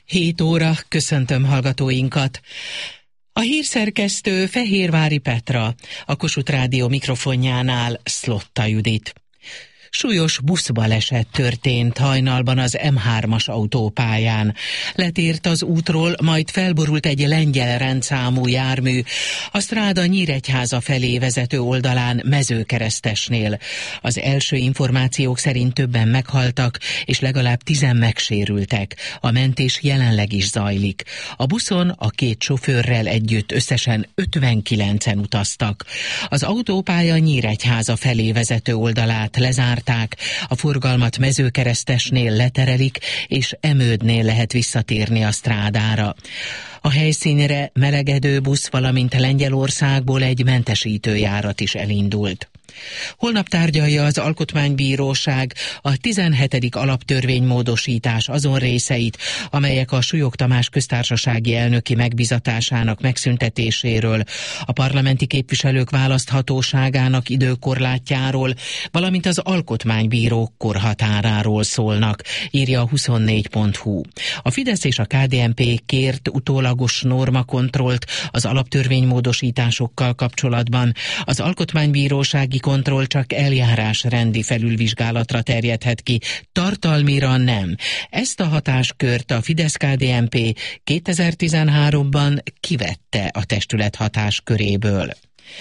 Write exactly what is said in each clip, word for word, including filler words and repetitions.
hét óra, köszöntöm hallgatóinkat. A hírszerkesztő Fehérvári Petra, a Kossuth Rádió mikrofonjánál Szlotta Judit. Súlyos buszbaleset történt hajnalban az em hármas autópályán. Letért az útról, majd felborult egy lengyel rendszámú jármű a Stráda Nyíregyháza felé vezető oldalán Mezőkeresztesnél. Az első információk szerint többen meghaltak, és legalább tizen megsérültek. A mentés jelenleg is zajlik. A buszon a két sofőrrel együtt összesen ötvenkilencen utaztak. Az autópálya Nyíregyháza felé vezető oldalát lezárt, a forgalmat Mezőkeresztesnél leterelik, és Emődnél lehet visszatérni a Strádára. A helyszínre melegedő busz, valamint Lengyelországból egy mentesítőjárat is elindult. Holnap tárgyalja az Alkotmánybíróság a tizenhetedik alaptörvénymódosítás azon részeit, amelyek a Súlyog Tamás köztársasági elnöki megbizatásának megszüntetéséről, a parlamenti képviselők választhatóságának időkorlátjáról, valamint az alkotmánybírók korhatáráról szólnak, írja a huszonnégy pont hu. A Fidesz és a ká dé en pé kért utólagos normakontrollt az alaptörvénymódosításokkal kapcsolatban. Az Alkotmánybírósági kontroll csak eljárásrendi felülvizsgálatra terjedhet ki, tartalmira nem. Ezt a hatáskört a Fidesz-ká dé en pé kétezer-tizenháromban kivette a testület hatásköréből.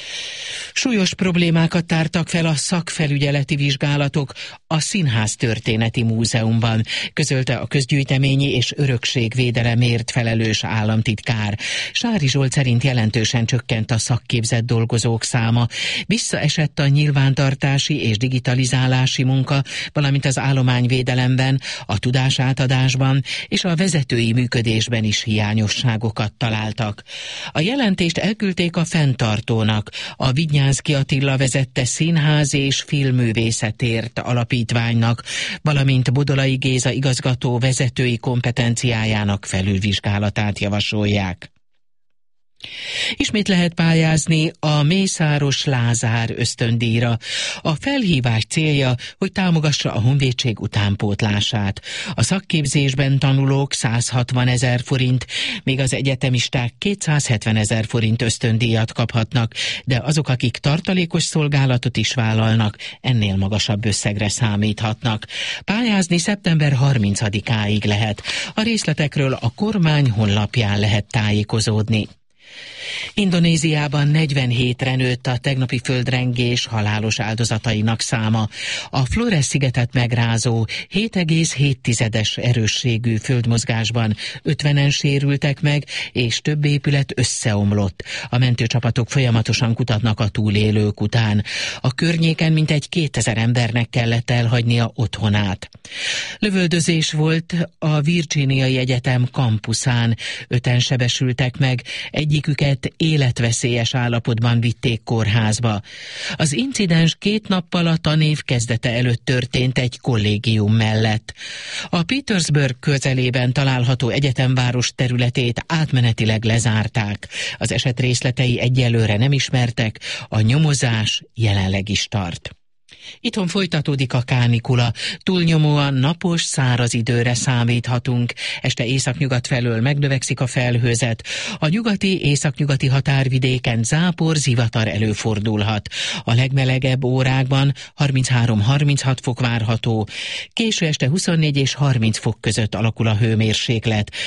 Súlyos problémákat tártak fel a szakfelügyeleti vizsgálatok a Színház Történeti Múzeumban, közölte a közgyűjteményi és örökségvédelemért felelős államtitkár. Sári Zsolt szerint jelentősen csökkent a szakképzett dolgozók száma, visszaesett a nyilvántartási és digitalizálási munka, valamint az állományvédelemben, a tudásátadásban és a vezetői működésben is hiányosságokat találtak. A jelentést elküldték a fenntartónak, a Vidnyánszky Attila vezette Színház és Filmművészetért alapítványnak, valamint Bodolai Géza igazgató vezetői kompetenciájának felülvizsgálatát javasolják. Ismét lehet pályázni a Mészáros Lázár ösztöndíjra. A felhívás célja, hogy támogassa a honvédség utánpótlását. A szakképzésben tanulók száz hatvan ezer forint, míg az egyetemisták kétszázhetven ezer forint ösztöndíjat kaphatnak, de azok, akik tartalékos szolgálatot is vállalnak, ennél magasabb összegre számíthatnak. Pályázni szeptember harmincadikáig lehet. A részletekről a kormány honlapján lehet tájékozódni. Indonéziában negyvenhétre nőtt a tegnapi földrengés halálos áldozatainak száma. A Flores-szigetet megrázó hét egész hét erősségű földmozgásban ötvenen sérültek meg, és több épület összeomlott. A mentőcsapatok folyamatosan kutatnak a túlélők után. A környéken mintegy kétezer embernek kellett elhagynia otthonát. Lövöldözés volt a Virginiai Egyetem kampuszán. Öten sebesültek meg, egyiküket életveszélyes állapotban vitték kórházba. Az incidens két nappal a tanév kezdete előtt történt egy kollégium mellett. A Petersburg közelében található egyetemváros területét átmenetileg lezárták. Az eset részletei egyelőre nem ismertek, a nyomozás jelenleg is tart. Itthon folytatódik a kánikula, túlnyomóan napos, száraz időre számíthatunk. Este északnyugat felől megnövekszik a felhőzet. A nyugati, északnyugati határvidéken zápor, zivatar előfordulhat. A legmelegebb órákban harminchárom-harminchat fok várható. Késő este huszonnégy és harminc fok között alakul a hőmérséklet.